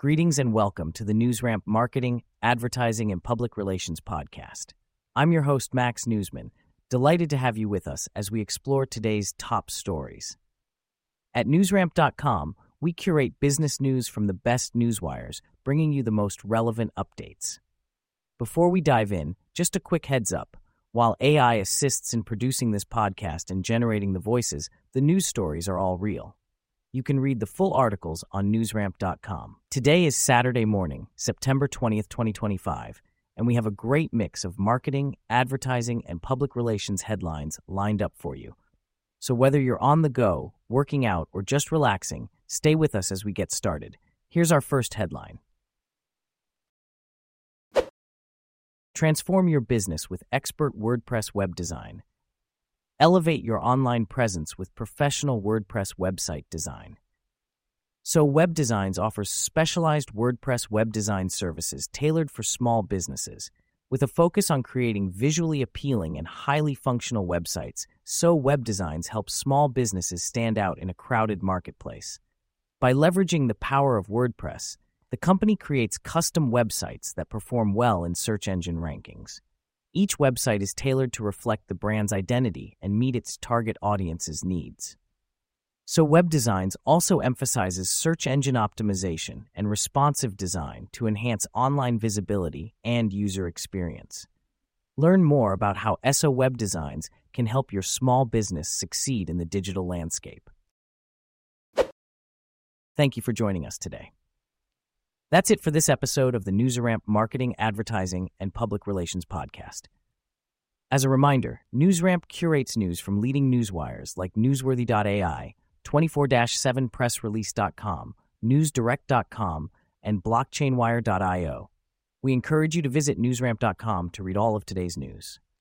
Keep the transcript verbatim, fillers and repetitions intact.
Greetings and welcome to the NewsRamp Marketing, Advertising, and Public Relations podcast. I'm your host, Max Newsman, delighted to have you with us as we explore today's top stories. At newsramp dot com, we curate business news from the best newswires, bringing you the most relevant updates. Before we dive in, just a quick heads up. While A I assists in producing this podcast and generating the voices, the news stories are all real. You can read the full articles on newsramp dot com. Today is Saturday morning, September twentieth, twenty twenty-five, and we have a great mix of marketing, advertising, and public relations headlines lined up for you. So whether you're on the go, working out, or just relaxing, stay with us as we get started. Here's our first headline. Transform your business with expert WordPress web design. Elevate your online presence with professional WordPress website design. So Web Designs offers specialized WordPress web design services tailored for small businesses. With a focus on creating visually appealing and highly functional websites, So Web Designs helps small businesses stand out in a crowded marketplace. By leveraging the power of WordPress, the company creates custom websites that perform well in search engine rankings. Each website is tailored to reflect the brand's identity and meet its target audience's needs. So Web Designs also emphasizes search engine optimization and responsive design to enhance online visibility and user experience. Learn more about how So Web Designs can help your small business succeed in the digital landscape. Thank you for joining us today. That's it for this episode of the NewsRamp Marketing, Advertising, and Public Relations podcast. As a reminder, NewsRamp curates news from leading newswires like newsworthy dot A I, twenty-four seven press release dot com, newsdirect dot com, and blockchain wire dot io. We encourage you to visit newsramp dot com to read all of today's news.